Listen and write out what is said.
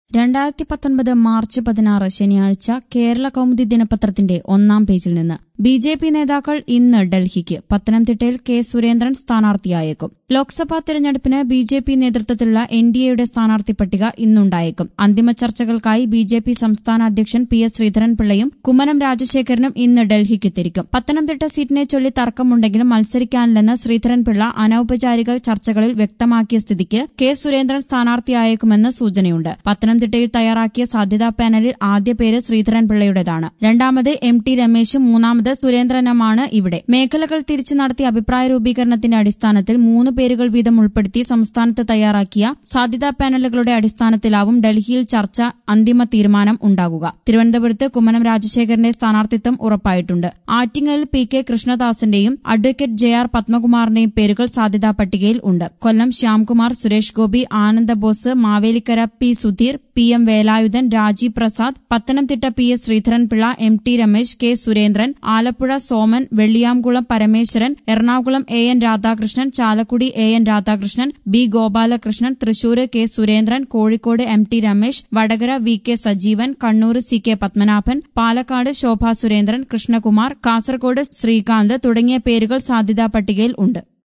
2019 March 16 ശനിയാഴ്ച കേരള കൗമുദി ദിനപത്രത്തിന്റെ ഒന്നാം പേജിൽ നിന്ന് ബി.ജെ.പി. നേതാക്കൾ ഇന്ന് ഡൽഹിക്ക്. പത്തനംതിട്ടയിൽ കെ. സുരേന്ദ്രൻ സ്ഥാനാർത്ഥിയായേക്കും. ലോക്സഭാ തെരഞ്ഞെടുപ്പിന് ബി.ജെ.പി. നേതൃത്വത്തിലുള്ള എൻ.ഡി.എയുടെ സ്ഥാനാർത്ഥി പട്ടിക ഇന്നുണ്ടായേക്കും. അന്തിമ ചർച്ചകൾക്കായി ബി.ജെ.പി. സംസ്ഥാന അധ്യക്ഷൻ പി.എസ്. ശ്രീധരൻപിള്ളയും കുമ്മനം രാജശേഖരനും ഇന്ന് ഡൽഹിക്ക് തിരിക്കും. പത്തനംതിട്ട സീറ്റിനെ ചൊല്ലി തർക്കമുണ്ടെങ്കിലും മത്സരിക്കാനില്ലെന്ന് ശ്രീധരൻപിള്ള അനൌപചാരിക ചർച്ചകളിൽ വ്യക്തമാക്കിയ സ്ഥിതിക്ക് കെ. സുരേന്ദ്രൻ സ്ഥാനാർത്ഥിയായേക്കുമെന്ന് സൂചനയുണ്ട്. പത്തനംതിട്ടയിൽ തയ്യാറാക്കിയ സാധ്യതാ പാനലിൽ ആദ്യ പേര് ശ്രീധരൻപിള്ളയുടേതാണ്. രണ്ടാമത് എം.ടി. രമേശും മൂന്നാമത് സുരേന്ദ്രനുമാണ് ഇവിടെ. മേഖലകൾ തിരിച്ചു നടത്തിയ അഭിപ്രായ രൂപീകരണത്തിന്റെ അടിസ്ഥാനത്തിൽ 3 പേരുകൾ വീതം ഉൾപ്പെടുത്തി സംസ്ഥാനത്ത് തയ്യാറാക്കിയ സാധ്യതാ പാനലുകളുടെ അടിസ്ഥാനത്തിലാവും ഡൽഹിയിൽ ചർച്ച അന്തിമ തീരുമാനം ഉണ്ടാകുക. തിരുവനന്തപുരത്ത് കുമ്മനം രാജശേഖരന്റെ സ്ഥാനാർത്ഥിത്വം ഉറപ്പായിട്ടുണ്ട്. ആറ്റിങ്ങലിൽ പി.കെ. കൃഷ്ണദാസിന്റെയും അഡ്വക്കേറ്റ് ജെ.ആർ. പത്മകുമാറിന്റെയും പേരുകൾ സാധ്യതാ പട്ടികയിൽ ഉണ്ട്. Kollam Shyamkumar, Suresh Gopi, Anandabose, Mavelikkara P. Sudheer, PM. Velayudhan, Rajeev Prasad, Pathanamthitta PS. Sreedharan Pillai, MT. Ramesh, K. Surendran, Alappuzha Soman, Velliyamkulam Parameswaran, Ernakulam AN. Radhakrishnan, Chalakudy AN. Radhakrishnan, B. Gopalakrishnan, Thrissur K. Surendran, Kozhikode MT. Ramesh, Vadakara VK. Sajeevan, Kannur CK. Padmanabhan, Palakkad Shobha Surendran, Krishnakumar, Kasaragod Sreekanth തുടങ്ങിയ പേരുകൾ സാധ്യതാ പട്ടികയിൽ ഉണ്ട്.